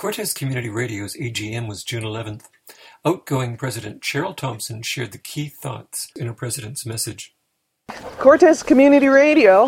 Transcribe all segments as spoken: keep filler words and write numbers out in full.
Cortes Community Radio's A G M was June eleventh. Outgoing President Cheryl Thompson shared the key thoughts in her president's message. Cortes Community Radio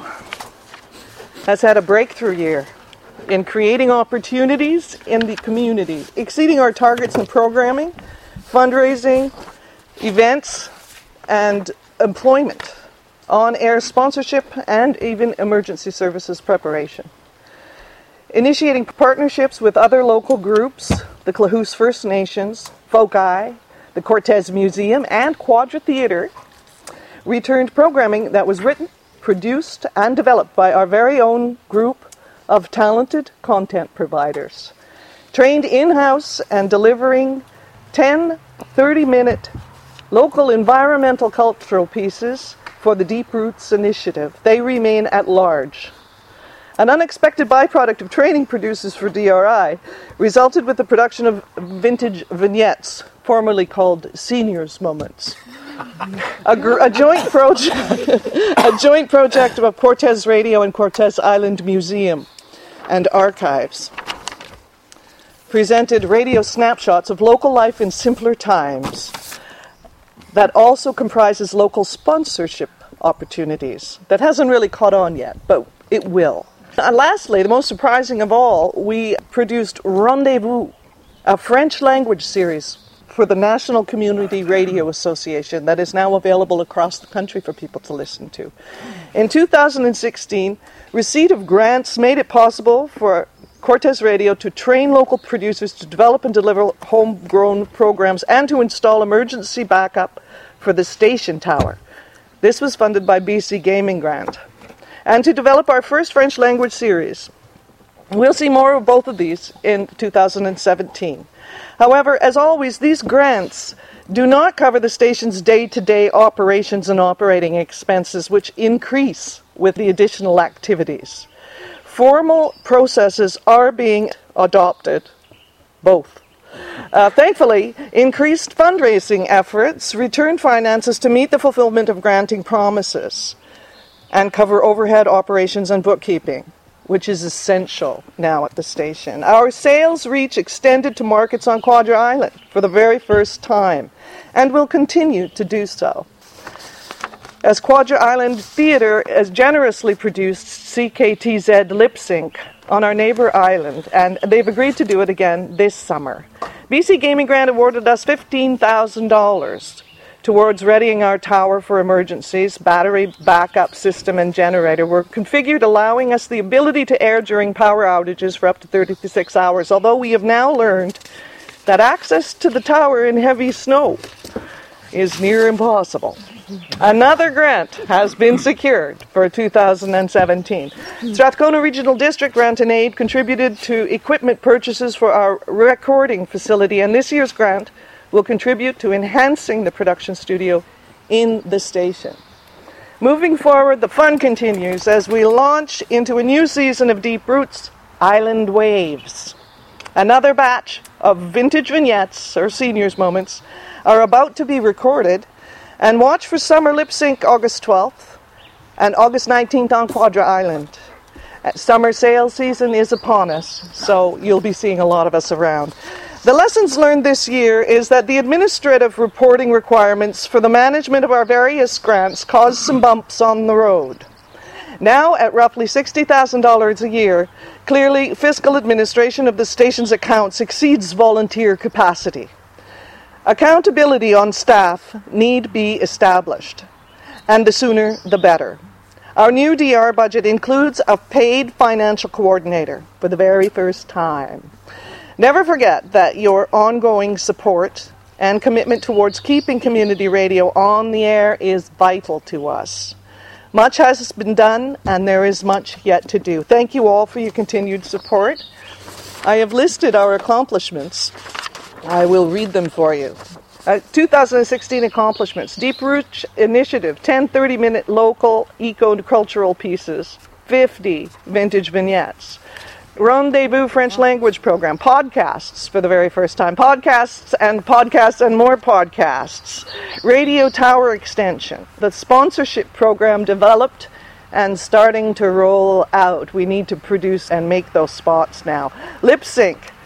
has had a breakthrough year in creating opportunities in the community, exceeding our targets in programming, fundraising, events, and employment, on-air sponsorship, and even emergency services preparation. Initiating partnerships with other local groups, the Klahoose First Nations, Folkeye, the Cortes Museum, and Quadra Theatre, returned programming that was written, produced, and developed by our very own group of talented content providers, trained in-house and delivering ten thirty-minute local environmental cultural pieces for the Deep Roots Initiative. They remain at large. An unexpected byproduct of training producers for D R I resulted with the production of vintage vignettes, formerly called Seniors Moments. A, gr- a joint project, a joint project of Cortes Radio and Cortes Island Museum and Archives presented radio snapshots of local life in simpler times that also comprises local sponsorship opportunities. That hasn't really caught on yet, but it will. And lastly, the most surprising of all, we produced Rendezvous, a French language series for the National Community Radio Association that is now available across the country for people to listen to. In two thousand sixteen, receipt of grants made it possible for Cortes Radio to train local producers to develop and deliver homegrown programs and to install emergency backup for the station tower. This was funded by B C Gaming Grant. And to develop our first French language series. We'll see more of both of these in two thousand seventeen. However, as always, these grants do not cover the station's day-to-day operations and operating expenses, which increase with the additional activities. Formal processes are being adopted, both. Uh, thankfully, increased fundraising efforts return finances to meet the fulfillment of granting promises and cover overhead operations and bookkeeping, which is essential now at the station. Our sales reach extended to markets on Quadra Island for the very first time, and will continue to do so. As Quadra Island Theatre has generously produced C K T Z Lip Sync on our neighbour island, and they've agreed to do it again this summer. B C Gaming Grant awarded us fifteen thousand dollars towards readying our tower for emergencies. Battery backup system and generator were configured, allowing us the ability to air during power outages for up to thirty-six hours, although we have now learned that access to the tower in heavy snow is near impossible. Another grant has been secured for two thousand seventeen. Strathcona Regional District Grant and Aid contributed to equipment purchases for our recording facility, and this year's grant will contribute to enhancing the production studio in the station. Moving forward, the fun continues as we launch into a new season of Deep Roots, Island Waves. Another batch of vintage vignettes, or seniors moments, are about to be recorded, and watch for Summer Lip Sync August twelfth and August nineteenth on Quadra Island. Summer sales season is upon us, so you'll be seeing a lot of us around. The lessons learned this year is that the administrative reporting requirements for the management of our various grants caused some bumps on the road. Now, at roughly sixty thousand dollars a year, clearly fiscal administration of the station's accounts exceeds volunteer capacity. Accountability on staff need be established, and the sooner the better. Our new D R budget includes a paid financial coordinator for the very first time. Never forget that your ongoing support and commitment towards keeping community radio on the air is vital to us. Much has been done, and there is much yet to do. Thank you all for your continued support. I have listed our accomplishments. I will read them for you. Uh, two thousand sixteen accomplishments. Deep Roots Initiative, ten thirty-minute local eco-cultural pieces, fifty vintage vignettes. Rendezvous French language program, podcasts for the very first time, podcasts and podcasts and more podcasts, radio tower extension, the sponsorship program developed and starting to roll out. We need to produce and make those spots now. Lip Sync,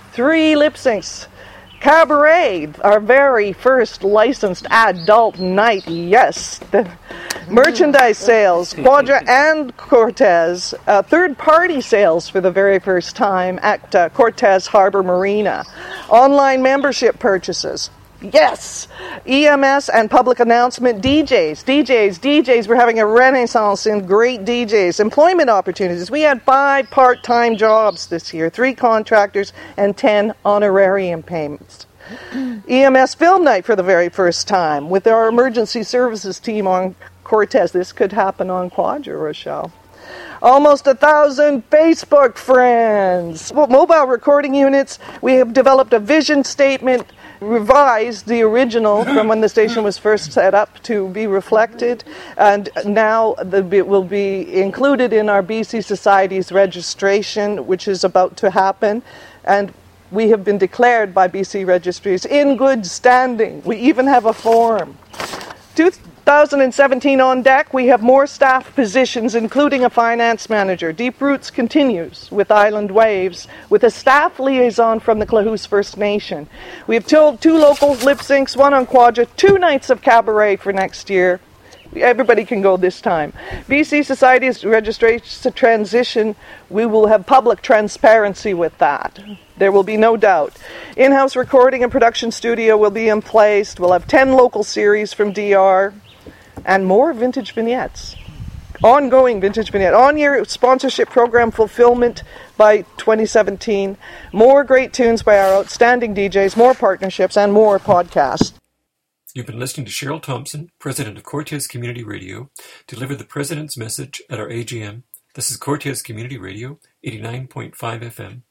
Three lip syncs. Cabaret, our very first licensed adult night, yes. The merchandise sales, Quadra and Cortez. Uh, third-party sales for the very first time at uh, Cortez Harbor Marina. Online membership purchases. Yes! E M S and public announcement, D Js, D Js, D Js. We're having a renaissance in great D Js. Employment opportunities. We had five part-time jobs this year, three contractors, and ten honorarium payments. E M S film night for the very first time with our emergency services team on Cortez. This could happen on Quadra, Rochelle. Almost a thousand Facebook friends. Well, mobile recording units. We have developed a vision statement, revised the original from when the station was first set up to be reflected, and now the, it will be included in our B C Society's registration, which is about to happen, and we have been declared by B C Registries in good standing. We even have a form. two thousand seventeen on deck, we have more staff positions, including a finance manager. Deep Roots continues with Island Waves, with a staff liaison from the Klahoose First Nation. We have two, two local lip syncs, one on Quadra, two nights of cabaret for next year. Everybody can go this time. B C Society's registration transition, we will have public transparency with that. There will be no doubt. In-house recording and production studio will be in place. We'll have ten local series from D R and more vintage vignettes. Ongoing vintage vignette. On-year sponsorship program fulfillment by twenty seventeen. More great tunes by our outstanding D Js, more partnerships, and more podcasts. You've been listening to Cheryl Thompson, President of Cortez Community Radio, deliver the President's message at our A G M. This is Cortez Community Radio, eighty-nine point five F M.